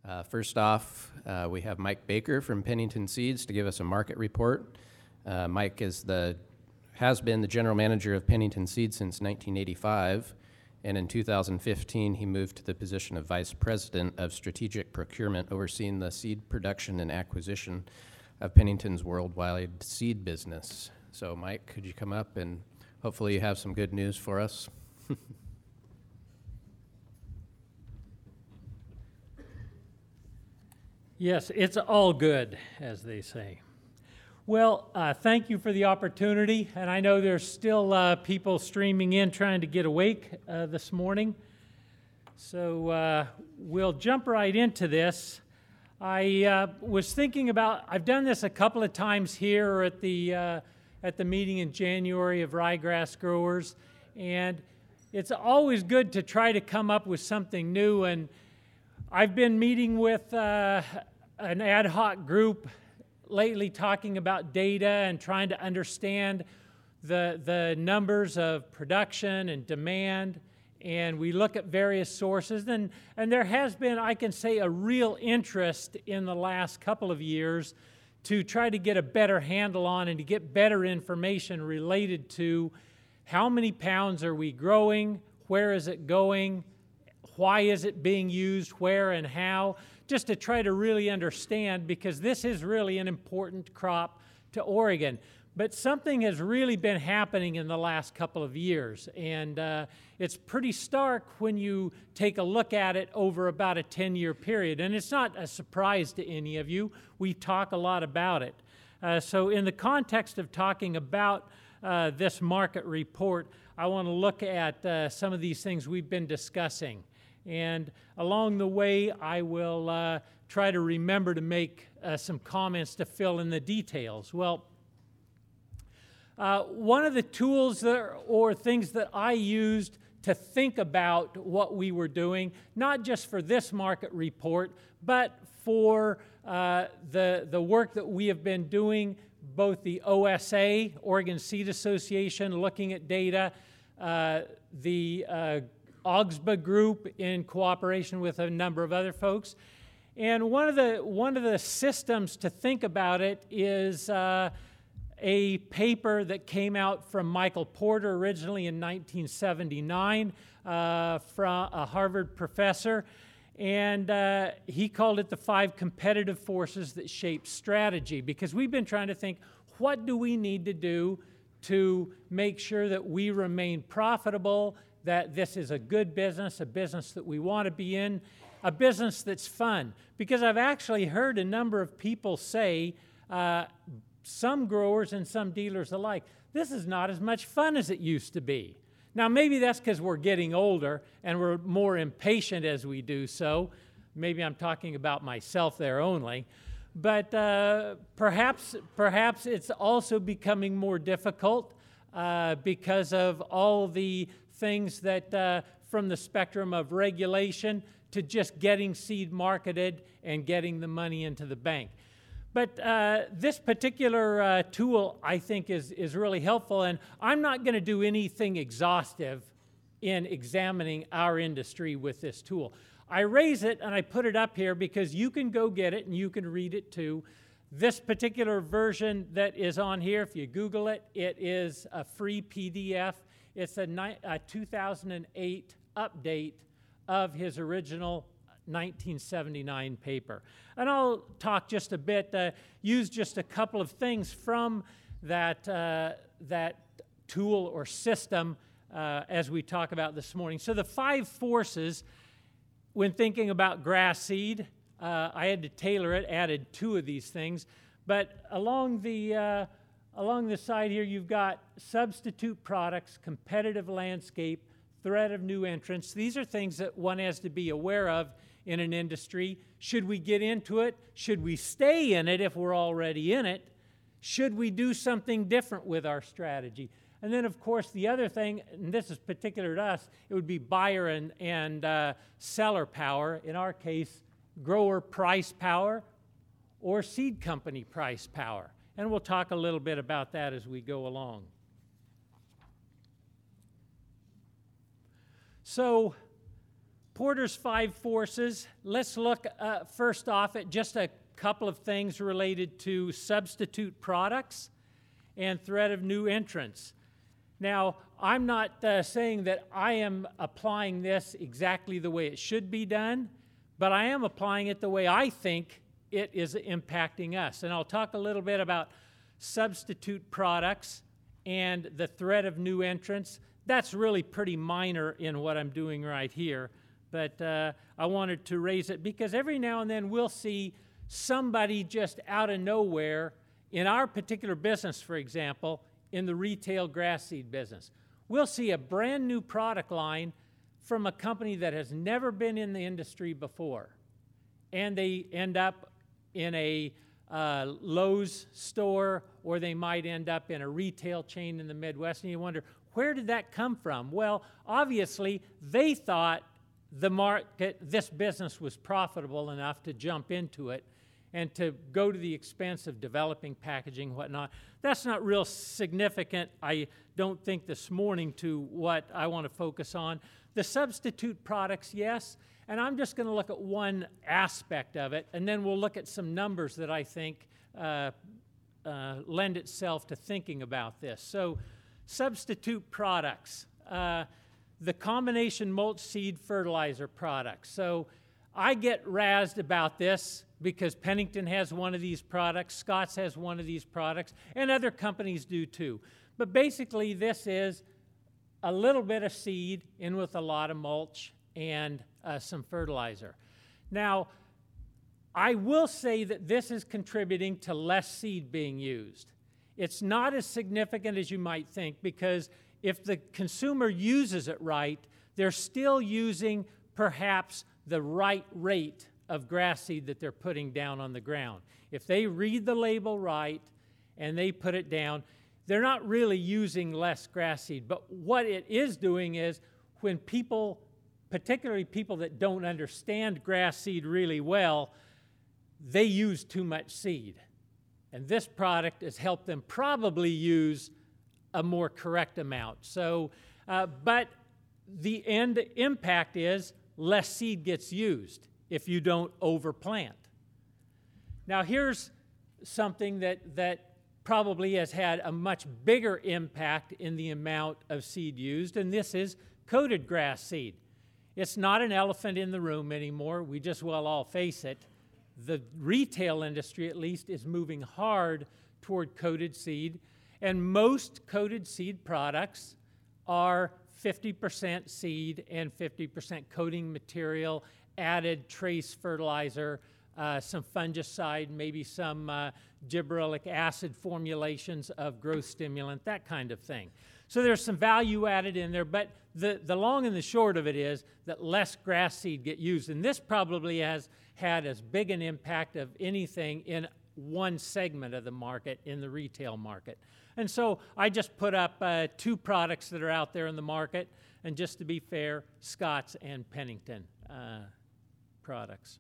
First off, we have Mike Baker from Pennington Seeds to give us a market report. Mike has been the general manager of Pennington Seeds since 1985, and in 2015 he moved to the position of vice president of strategic procurement, overseeing the seed production and acquisition of Pennington's worldwide seed business. So Mike, could you come up and hopefully you have some good news for us? Yes, it's all good, as they say. Well, thank you for the opportunity, and I know there's still people streaming in trying to get awake this morning. So we'll jump right into this. I was thinking about, I've done this a couple of times here at the meeting in January of ryegrass growers, and it's always good to try to come up with something new. And I've been meeting with an ad hoc group lately talking about data and trying to understand the numbers of production and demand, and we look at various sources. And there has been, I can say, a real interest in the last couple of years to try to get a better handle on and to get better information related to how many pounds are we growing, where is it going, why is it being used, where and how, just to try to really understand, because this is really an important crop to Oregon. But something has really been happening in the last couple of years, and it's pretty stark when you take a look at it over about a 10-year period. And it's not a surprise to any of you. We talk a lot about it. So in the context of talking about this market report, I want to look at some of these things we've been discussing. And along the way, I will try to remember to make some comments to fill in the details. Well, one of the tools or things that I used to think about what we were doing, not just for this market report, but for the work that we have been doing, both the OSA, Oregon Seed Association, looking at data, the OGSBA group in cooperation with a number of other folks. And one of the systems to think about it is a paper that came out from Michael Porter originally in 1979 from a Harvard professor. And he called it the 5 competitive forces that shape strategy, because we've been trying to think, what do we need to do to make sure that we remain profitable, that this is a good business, a business that we want to be in, a business that's fun. Because I've actually heard a number of people say, some growers and some dealers alike, this is not as much fun as it used to be. Now, maybe that's because we're getting older and we're more impatient as we do so. Maybe I'm talking about myself there only. But perhaps it's also becoming more difficult because of all the things that from the spectrum of regulation to just getting seed marketed and getting the money into the bank. But this particular tool, I think, is really helpful, and I'm not going to do anything exhaustive in examining our industry with this tool. I raise it and I put it up here because you can go get it and you can read it too. This particular version that is on here, if you Google it, it is a free PDF. It's a 2008 update of his original 1979 paper. And I'll talk just a bit, use just a couple of things from that tool or system as we talk about this morning. So the 5 forces, when thinking about grass seed, I had to tailor it, added 2 of these things. But along the side here, you've got substitute products, competitive landscape, threat of new entrants. These are things that one has to be aware of in an industry. Should we get into it? Should we stay in it if we're already in it? Should we do something different with our strategy? And then, of course, the other thing, and this is particular to us, it would be buyer and seller power. In our case, grower price power or seed company price power. And we'll talk a little bit about that as we go along. So Porter's 5 forces. Let's look first off at just a couple of things related to substitute products and threat of new entrants. Now, I'm not saying that I am applying this exactly the way it should be done, but I am applying it the way I think it is impacting us. And I'll talk a little bit about substitute products and the threat of new entrants. That's really pretty minor in what I'm doing right here, but I wanted to raise it because every now and then we'll see somebody just out of nowhere in our particular business, for example, in the retail grass seed business. We'll see a brand new product line from a company that has never been in the industry before, and they end up in a Lowe's store, or they might end up in a retail chain in the Midwest, and you wonder, where did that come from? Well, obviously, they thought the market, this business was profitable enough to jump into it and to go to the expense of developing packaging, whatnot. That's not real significant, I don't think, this morning to what I want to focus on. The substitute products, yes, and I'm just going to look at one aspect of it, and then we'll look at some numbers that I think lend itself to thinking about this. So, substitute products, the combination mulch seed fertilizer products. So I get razzed about this because Pennington has one of these products, Scotts has one of these products, and other companies do too. But basically this is a little bit of seed in with a lot of mulch and some fertilizer. Now, I will say that this is contributing to less seed being used. It's not as significant as you might think because if the consumer uses it right, they're still using perhaps the right rate of grass seed that they're putting down on the ground. If they read the label right and they put it down, they're not really using less grass seed. But what it is doing is when people, particularly people that don't understand grass seed really well, they use too much seed. And this product has helped them probably use a more correct amount. So, but the end impact is less seed gets used if you don't overplant. Now here's something that probably has had a much bigger impact in the amount of seed used, and this is coated grass seed. It's not an elephant in the room anymore. We just well all face it. The retail industry, at least, is moving hard toward coated seed, and most coated seed products are 50% seed and 50% coating material, added trace fertilizer, some fungicide, maybe some gibberellic acid formulations of growth stimulant, that kind of thing. So there's some value added in there, but the long and the short of it is that less grass seed get used, and this probably has had as big an impact of anything in one segment of the market, in the retail market. And so I just put up 2 products that are out there in the market, and just to be fair, Scotts and Pennington products.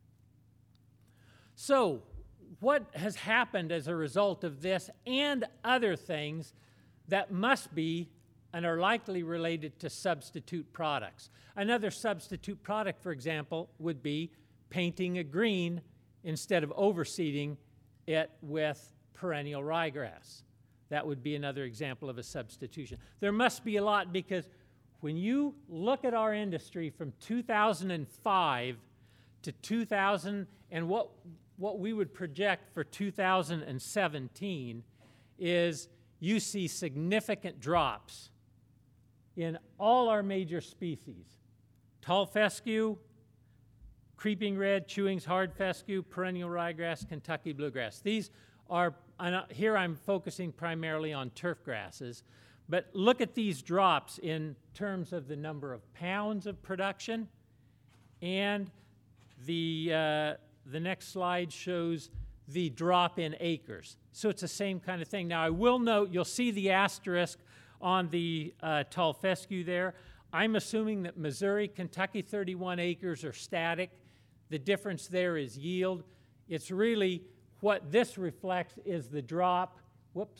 So what has happened as a result of this and other things that must be and are likely related to substitute products? Another substitute product, for example, would be painting a green instead of overseeding it with perennial ryegrass. That would be another example of a substitution. There must be a lot because when you look at our industry from 2005 to 2000 and what we would project for 2017 is you see significant drops in all our major species. Tall fescue, creeping red, chewings, hard fescue, perennial ryegrass, Kentucky bluegrass. These are, here I'm focusing primarily on turf grasses, but look at these drops in terms of the number of pounds of production, and the next slide shows the drop in acres. So it's the same kind of thing. Now I will note, you'll see the asterisk on the tall fescue there. I'm assuming that Missouri, Kentucky 31 acres are static. The difference there is yield. It's really what this reflects is the drop. Whoops.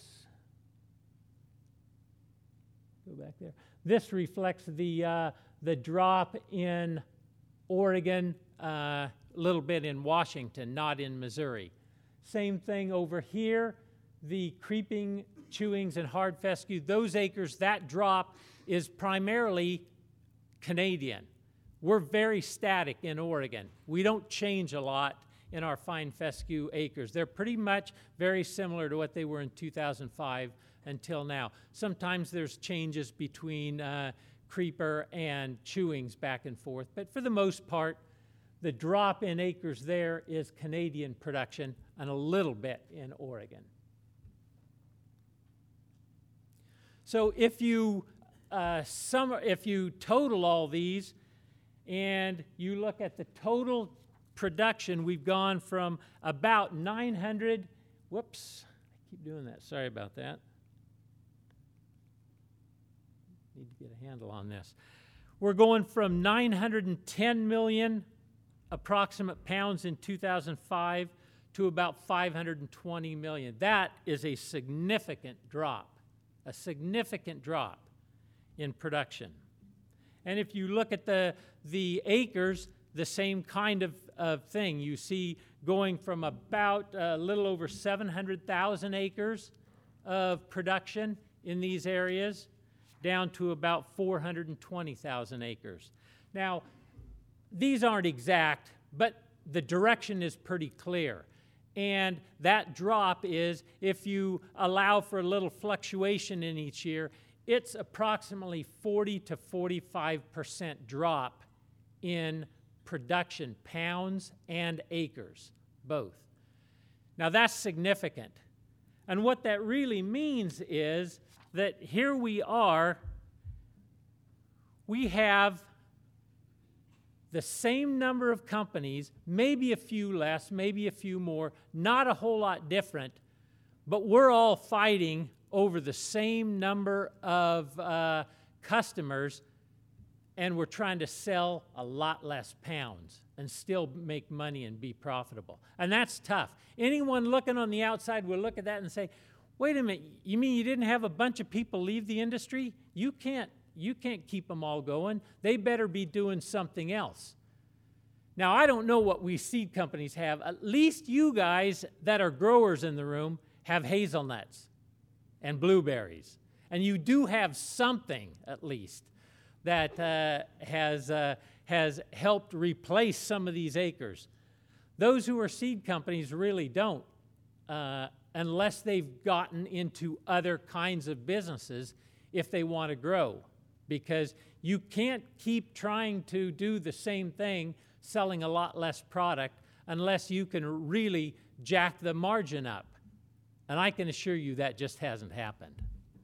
Go back there. This reflects the drop in Oregon, a little bit in Washington, not in Missouri. Same thing over here, the creeping chewings and hard fescue, those acres, that drop is primarily Canadian. We're very static in Oregon. We don't change a lot in our fine fescue acres. They're pretty much very similar to what they were in 2005 until now. Sometimes there's changes between creeper and chewings back and forth, but for the most part, the drop in acres there is Canadian production and a little bit in Oregon. So if you total all these and you look at the total production, we've gone from about 900, whoops, I keep doing that, sorry about that. Need to get a handle on this. We're going from 910 million approximate pounds in 2005 to about 520 million. That is a significant drop in production. And if you look at the acres, the same kind of thing. You see going from about a little over 700,000 acres of production in these areas down to about 420,000 acres. Now, these aren't exact, but the direction is pretty clear. And that drop is, if you allow for a little fluctuation in each year, it's approximately 40 to 45% drop in production, pounds and acres, both. Now that's significant. And what that really means is that here we are, we have the same number of companies, maybe a few less, maybe a few more, not a whole lot different, but we're all fighting over the same number of customers, and we're trying to sell a lot less pounds and still make money and be profitable. And that's tough. Anyone looking on the outside will look at that and say, wait a minute, you mean you didn't have a bunch of people leave the industry? You can't keep them all going. They better be doing something else. Now, I don't know what we seed companies have. At least you guys that are growers in the room have hazelnuts and blueberries. And you do have something, at least, that has helped replace some of these acres. Those who are seed companies really don't, unless they've gotten into other kinds of businesses if they want to grow. Because you can't keep trying to do the same thing, selling a lot less product, unless you can really jack the margin up. And I can assure you that just hasn't happened.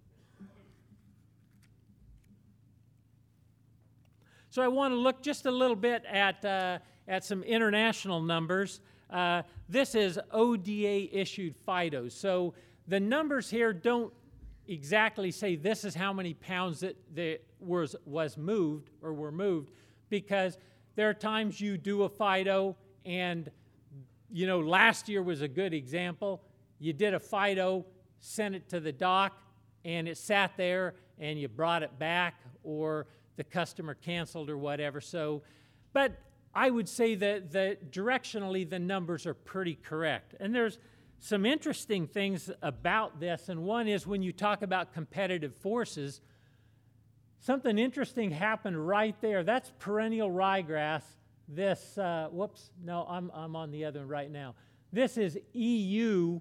So I want to look just a little bit at some international numbers. This is ODA-issued FIDOs. So the numbers here don't exactly say this is how many pounds that was moved or were moved, because there are times you do a FIDO, and you know, last year was a good example. You did a FIDO, sent it to the dock, and it sat there, and you brought it back, or the customer canceled or whatever. So, but I would say that directionally the numbers are pretty correct. And there's some interesting things about this, and one is when you talk about competitive forces, something interesting happened right there. That's perennial ryegrass. This, whoops, no, I'm on the other one right now. This is EU,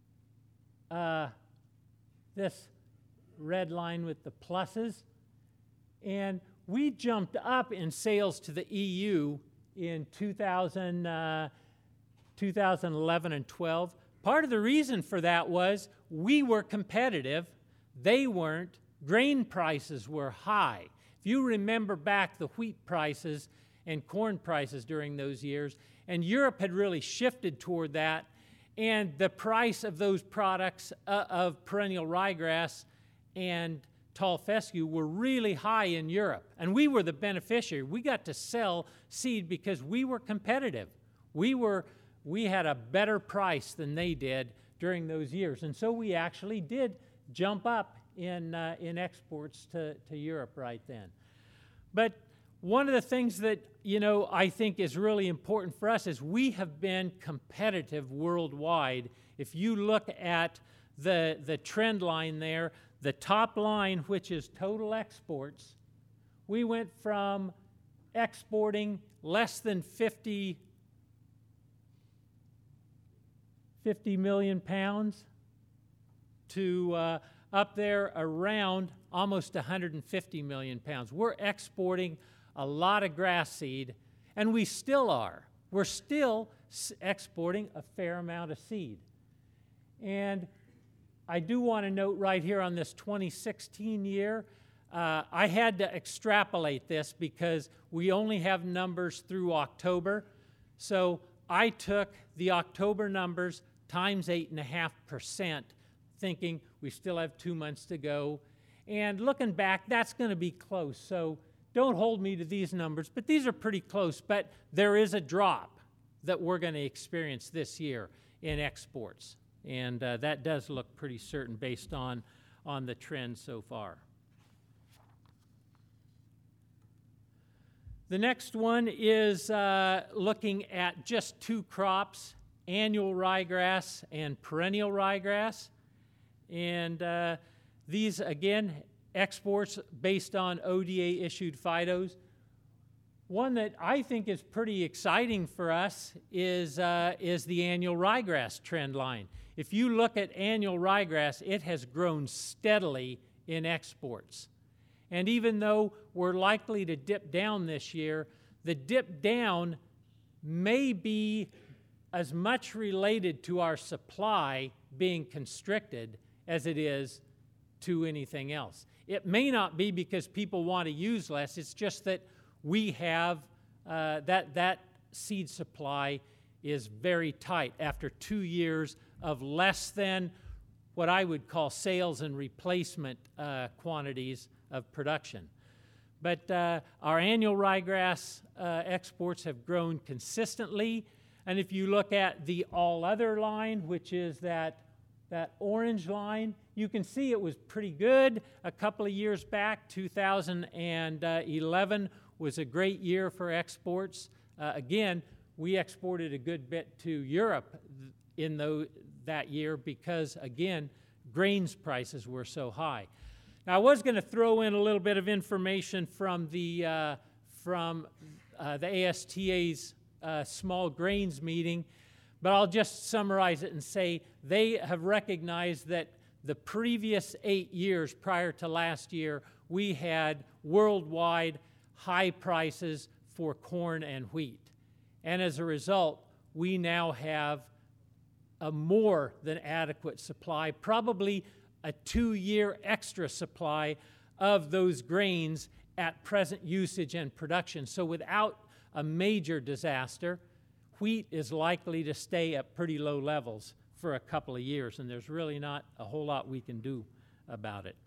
this red line with the pluses. And we jumped up in sales to the EU in 2011 and 12. Part of the reason for that was we were competitive, they weren't. Grain prices were high. If you remember back the wheat prices and corn prices during those years, and Europe had really shifted toward that, and the price of those products of perennial ryegrass and tall fescue were really high in Europe, and we were the beneficiary. We got to sell seed because we were competitive. We had a better price than they did during those years, and so we actually did jump up in exports to Europe right then. But one of the things that, I think is really important for us is we have been competitive worldwide. If you look at the trend line there, the top line, which is total exports, we went from exporting less than 50 million pounds to up there around almost 150 million pounds. We're exporting a lot of grass seed, and we still are. We're still exporting a fair amount of seed. And I do want to note right here on this 2016 year, I had to extrapolate this because we only have numbers through October. So I took the October numbers times 8.5%, thinking we still have 2 months to go. And looking back, that's going to be close. So don't hold me to these numbers, but these are pretty close. But there is a drop that we're going to experience this year in exports. And that does look pretty certain based on the trend so far. The next one is looking at just two crops, annual ryegrass and perennial ryegrass. And these, again, exports based on ODA-issued phytos. One that I think is pretty exciting for us is the annual ryegrass trend line. If you look at annual ryegrass, it has grown steadily in exports. And even though we're likely to dip down this year, the dip down may be as much related to our supply being constricted as it is to anything else. It may not be because people want to use less, it's just that we have that seed supply is very tight after 2 years of less than what I would call sales and replacement quantities of production. But our annual ryegrass exports have grown consistently, and if you look at the all other line, which is that orange line, you can see it was pretty good a couple of years back. 2011 was a great year for exports. Again, we exported a good bit to Europe in that year because, again, grains prices were so high. Now, I was going to throw in a little bit of information from the ASTA's small grains meeting, but I'll just summarize it and say they have recognized that the previous 8 years prior to last year, we had worldwide high prices for corn and wheat. And as a result, we now have a more than adequate supply, probably a 2-year extra supply of those grains at present usage and production. So without a major disaster, wheat is likely to stay at pretty low levels for a couple of years, and there's really not a whole lot we can do about it.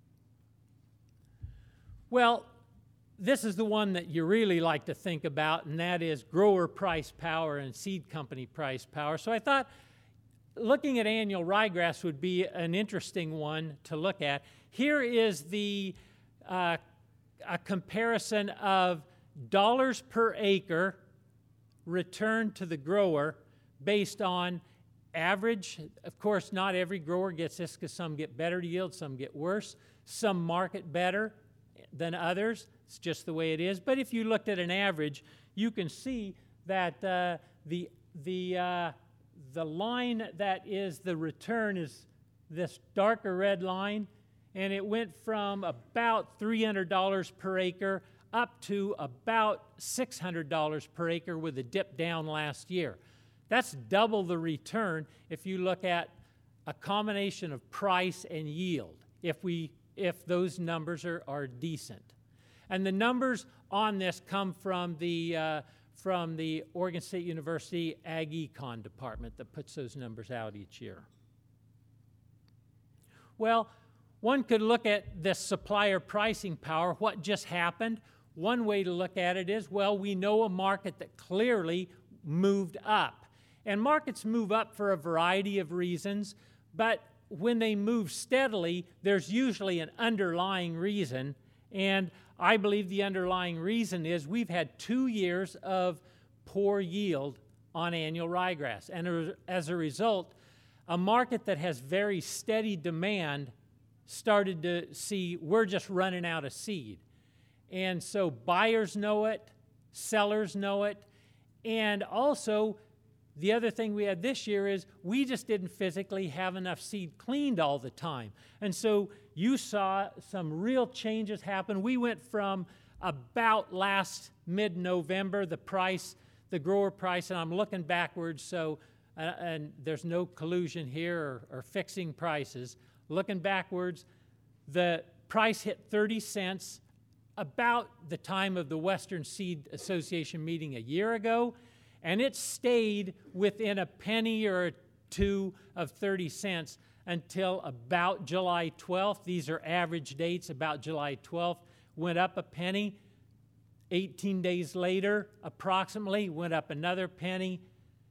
Well, this is the one that you really like to think about, and that is grower price power and seed company price power. So I thought looking at annual ryegrass would be an interesting one to look at. Here is a comparison of dollars per acre returned to the grower based on average. Of course, not every grower gets this because some get better yield, some get worse, some market better than others. It's just the way it is. But if you looked at an average, you can see that the line that is the return is this darker red line, and it went from about $300 per acre up to about $600 per acre with a dip down last year. That's double the return if you look at a combination of price and yield, if those numbers are decent. And the numbers on this come from the Oregon State University Ag Econ department that puts those numbers out each year. Well, one could look at this supplier pricing power, what just happened. One way to look at it is, well, we know a market that clearly moved up. And markets move up for a variety of reasons, but when they move steadily, there's usually an underlying reason. And I believe the underlying reason is we've had 2 years of poor yield on annual ryegrass. And as a result, a market that has very steady demand started to see we're just running out of seed. And so buyers know it, sellers know it, and also the other thing we had this year is we just didn't physically have enough seed cleaned all the time. And so you saw some real changes happen. We went from about last mid-November, the grower price, and I'm looking backwards, so and there's no collusion here or fixing prices. Looking backwards, the price hit 30 cents about the time of the Western Seed Association meeting a year ago, and it stayed within a penny or two of 30 cents until about July 12th. These are average dates. About July 12th, went up a penny. 18 days later, approximately, went up another penny.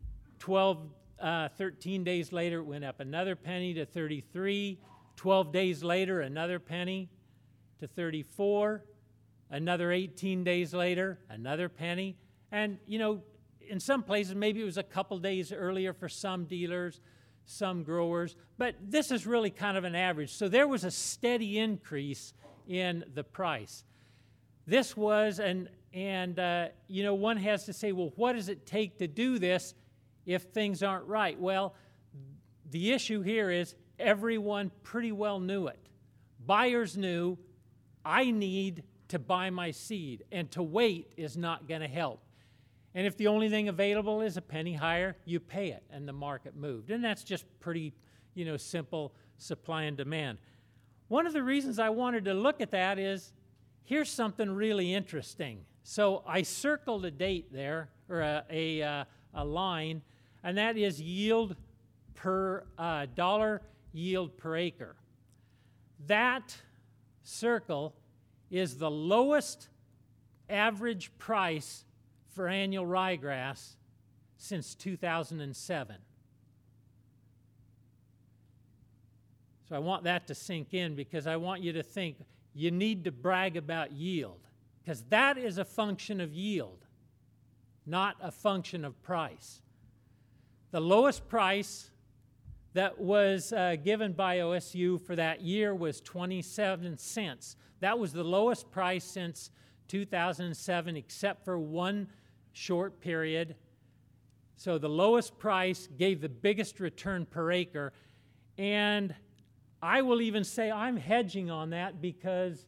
13 days later, went up another penny to 33. 12 days later, another penny to 34. Another 18 days later, another penny. And, you know, in some places, maybe it was a couple days earlier for some dealers, some growers, but this is really kind of an average. So there was a steady increase in the price. This was, you know, one has to say, well, what does it take to do this if things aren't right? Well, the issue here is everyone pretty well knew it. Buyers knew, I need to buy my seed, and to wait is not going to help. And if the only thing available is a penny higher, you pay it, and the market moved. And that's just pretty, you know, simple supply and demand. One of the reasons I wanted to look at that is, here's something really interesting. So I circled a date there, or a line, and that is yield per dollar yield per acre. That circle is the lowest average price for annual ryegrass since 2007. So I want that to sink in because I want you to think you need to brag about yield, because that is a function of yield, not a function of price. The lowest price that was given by OSU for that year was 27 cents. That was the lowest price since 2007, except for one short period. So the lowest price gave the biggest return per acre. And I will even say I'm hedging on that, because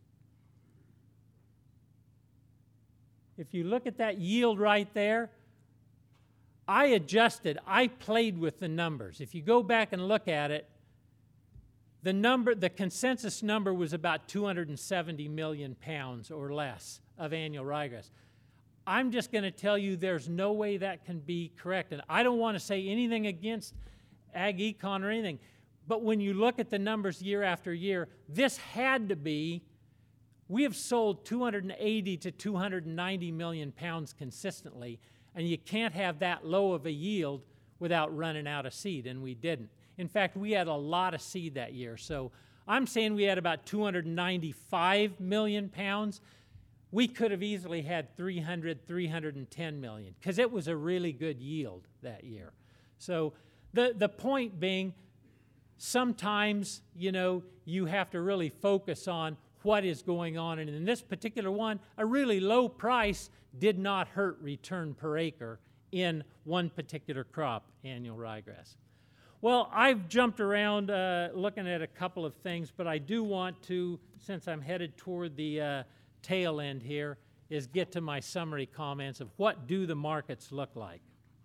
if you look at that yield right there, I adjusted, I played with the numbers. If you go back and look at it, the consensus number was about 270 million pounds or less of annual ryegrass. I'm just going to tell you there's no way that can be correct. And I don't want to say anything against ag econ or anything, but when you look at the numbers year after year, this had to be, we have sold 280 to 290 million pounds consistently, and you can't have that low of a yield without running out of seed, and we didn't. In fact, we had a lot of seed that year. So I'm saying we had about 295 million pounds. We could have easily had 300, 310 million, because it was a really good yield that year. So the point being, sometimes, you know, you have to really focus on what is going on. And in this particular one, a really low price did not hurt return per acre in one particular crop, annual ryegrass. Well, I've jumped around looking at a couple of things, but I do want to, since I'm headed toward the tail end here, is get to my summary comments of what do the markets look like.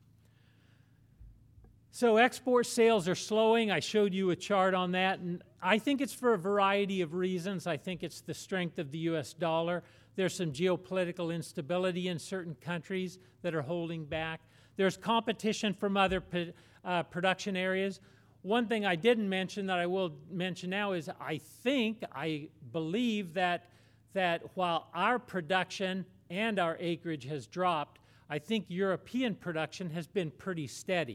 So export sales are slowing. I showed you a chart on that, and I think it's for a variety of reasons. I think it's the strength of the U.S. dollar. There's some geopolitical instability in certain countries that are holding back. There's competition from other production areas. One thing I didn't mention that I will mention now is I believe that while our production and our acreage has dropped, I think European production has been pretty steady.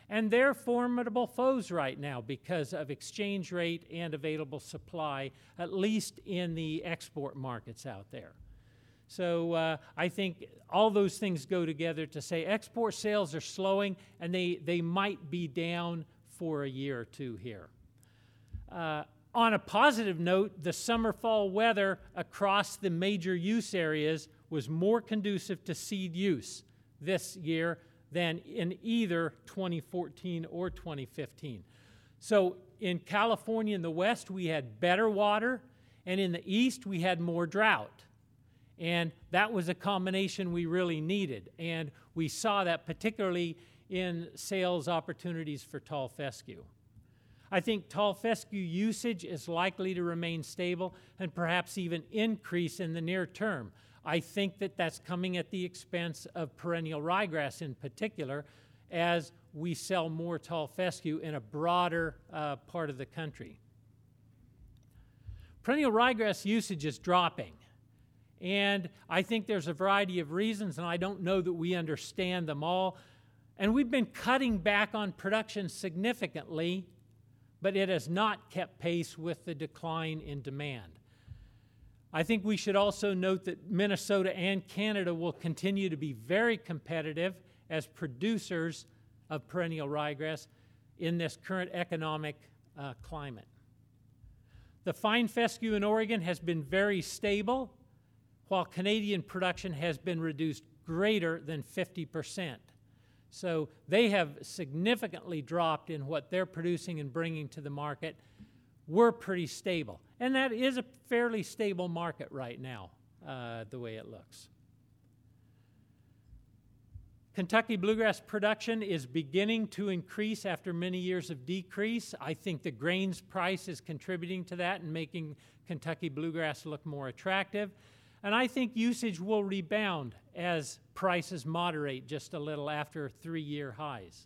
And they're formidable foes right now because of exchange rate and available supply, at least in the export markets out there. So I think all those things go together to say export sales are slowing, and they might be down for a year or two here. On a positive note, the summer-fall weather across the major use areas was more conducive to seed use this year than in either 2014 or 2015. So in California in the west, we had better water, and in the east, we had more drought. And that was a combination we really needed. And we saw that particularly in sales opportunities for tall fescue. I think tall fescue usage is likely to remain stable and perhaps even increase in the near term. I think that that's coming at the expense of perennial ryegrass in particular, as we sell more tall fescue in a broader part of the country. Perennial ryegrass usage is dropping, and I think there's a variety of reasons, and I don't know that we understand them all. And we've been cutting back on production significantly, but it has not kept pace with the decline in demand. I think we should also note that Minnesota and Canada will continue to be very competitive as producers of perennial ryegrass in this current economic climate. The fine fescue in Oregon has been very stable, while Canadian production has been reduced greater than 50%. So they have significantly dropped in what they're producing and bringing to the market. We're pretty stable. And that is a fairly stable market right now, the way it looks. Kentucky bluegrass production is beginning to increase after many years of decrease. I think the grains price is contributing to that and making Kentucky bluegrass look more attractive. And I think usage will rebound as prices moderate just a little after 3-year highs.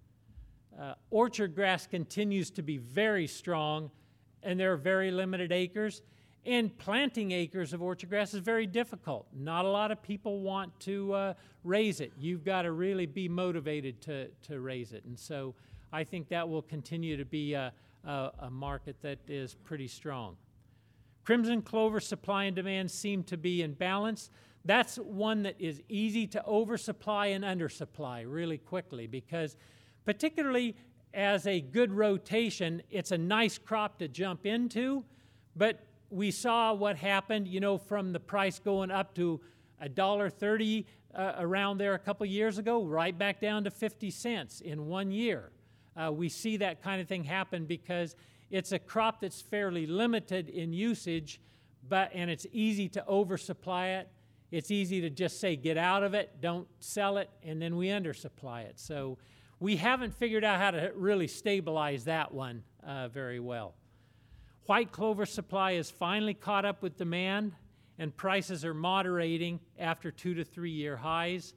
Orchard grass continues to be very strong, and there are very limited acres. And planting acres of orchard grass is very difficult. Not a lot of people want to raise it. You've got to really be motivated to raise it. And so I think that will continue to be a market that is pretty strong. Crimson clover supply and demand seem to be in balance. That's one that is easy to oversupply and undersupply really quickly, because particularly as a good rotation, it's a nice crop to jump into, but we saw what happened, from the price going up to $1.30 around there a couple years ago, right back down to 50 cents in 1 year. We see that kind of thing happen because it's a crop that's fairly limited in usage, and it's easy to oversupply it. It's easy to just say, get out of it, don't sell it, and then we undersupply it. So we haven't figured out how to really stabilize that one very well. White clover supply is finally caught up with demand, and prices are moderating after 2 to 3 year highs.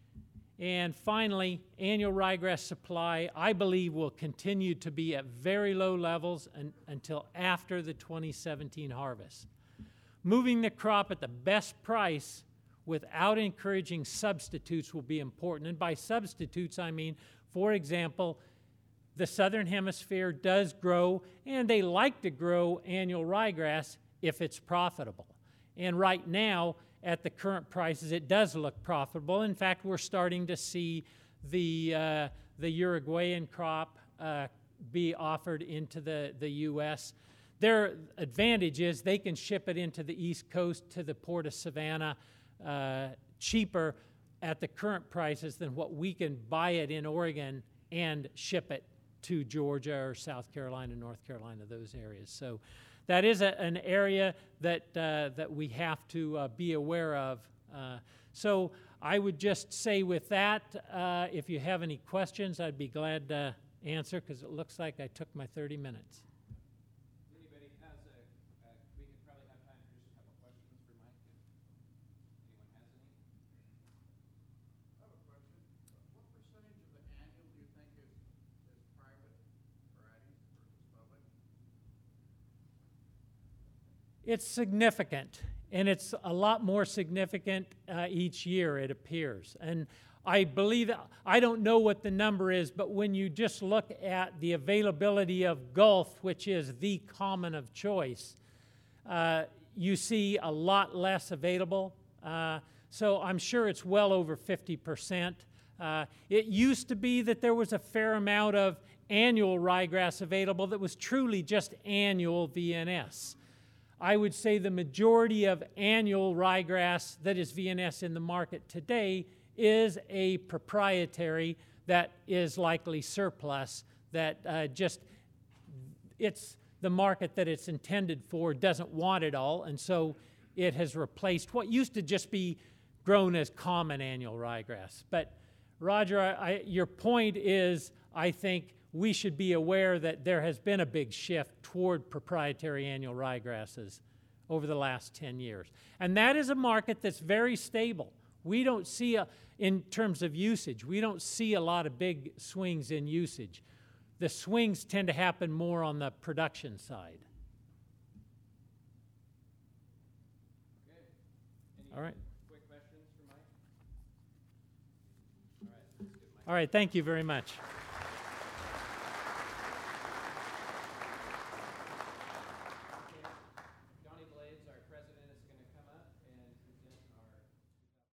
And finally, annual ryegrass supply, I believe, will continue to be at very low levels until after the 2017 harvest. Moving the crop at the best price without encouraging substitutes will be important. And by substitutes, I mean, for example, the Southern Hemisphere does grow, and they like to grow annual ryegrass if it's profitable. And right now, at the current prices, it does look profitable. In fact, we're starting to see the Uruguayan crop be offered into the U.S. Their advantage is they can ship it into the East Coast to the Port of Savannah cheaper at the current prices than what we can buy it in Oregon and ship it to Georgia or South Carolina, North Carolina, those areas. So that is an area that we have to be aware of. So I would just say with that, if you have any questions, I'd be glad to answer, because it looks like I took my 30 minutes. Anybody has we could probably have time for just a couple questions for Mike, if anyone has any. I have a question. What percentage of the annual do you think is private varieties versus public? It's significant, and it's a lot more significant each year, it appears. And I believe, I don't know what the number is, but when you just look at the availability of Gulf, which is the common of choice, you see a lot less available. So I'm sure it's well over 50%. It used to be that there was a fair amount of annual ryegrass available that was truly just annual VNS. I would say the majority of annual ryegrass that is VNS in the market today is a proprietary that is likely surplus, that it's the market that it's intended for doesn't want it all, and so it has replaced what used to just be grown as common annual ryegrass. But Roger, your point is, I think we should be aware that there has been a big shift toward proprietary annual ryegrasses over the last 10 years. And that is a market that's very stable. We don't see, in terms of usage, we don't see a lot of big swings in usage. The swings tend to happen more on the production side. Okay. All right. Quick questions for Mike? All right, thank you very much.